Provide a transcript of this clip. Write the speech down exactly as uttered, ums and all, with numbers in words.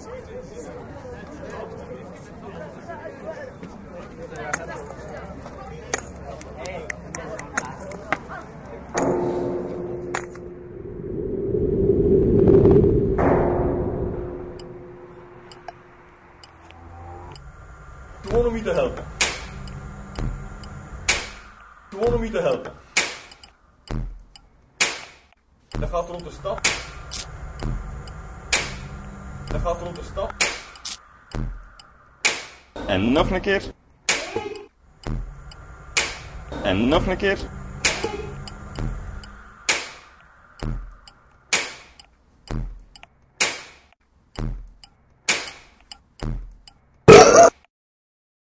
Gewoon om je te helpen. Gewoon om je te helpen. Dat gaat rond de stad. Dat gaat rond de stad. En nog een keer. En nog een keer.